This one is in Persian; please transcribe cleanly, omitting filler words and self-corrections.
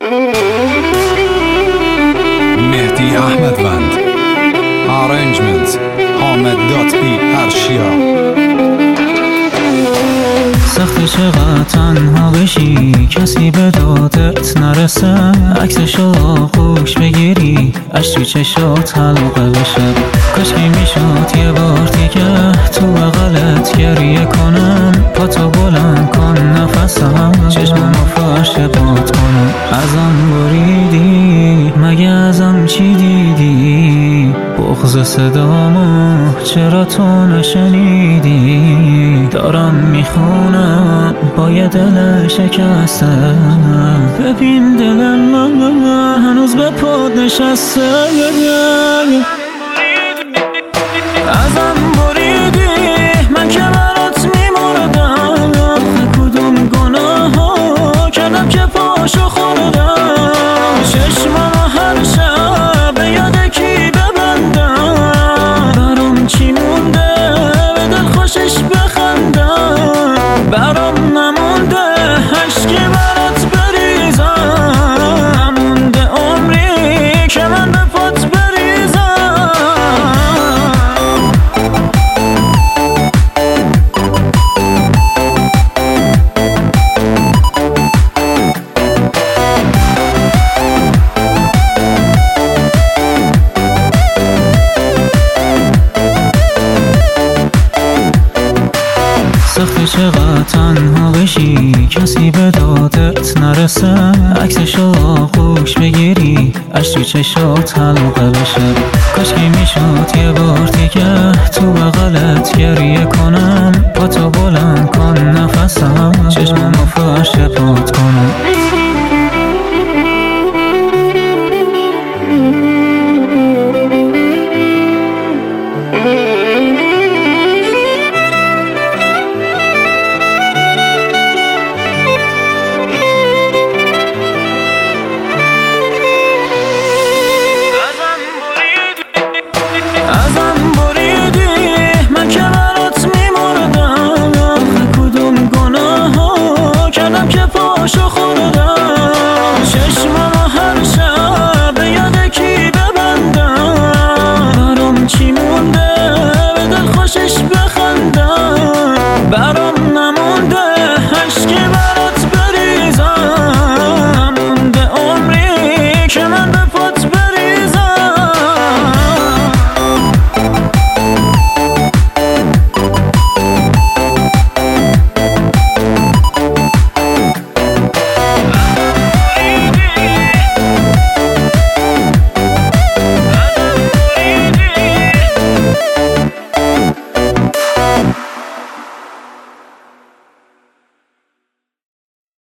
مهدی احمدوند. Arrangement حامد داتبی ارشیا. سخت چقدر تنها بشی کسی به دادت نرسه، عکسشو خوش بگیری اش تو چشات حلقه بشه. کاشکی میشد یه بار دیگه تو بغلت گریه کنم، پاتو بلند کن نفسم چشممو فرش پات کنم. ازم بریدی مگه ازم چی دیدی؟ بغض صدامو چرا تو نشنیدی؟ دارم میخونم با یه دل شکسته، ببین دل من هنوز به پاد نشسته. ازم بریدی من که برات میمردم، کدوم گناه ها کردم که پاشو خوردم. چشمم هر شب به یاد کی ببندم، برام چی مونده به دل خوشش بخندم، برام نمونده عشقی برات بریزم، نمونده عمری که من به پات بریزم. سخت چقدر تنها بشی کسی به دادت نرسه، عکسشو خوش بگیری اش تو چشات حلقه بشه. کاشکی میشد یه بار دیگه تو بغلت گریه کنم، پاتو بلند کن نفسم چشممو فرش پات کنم. ازم بریدی من که برات میمردم، کدوم گناه ها کردم که پاشو خوردم.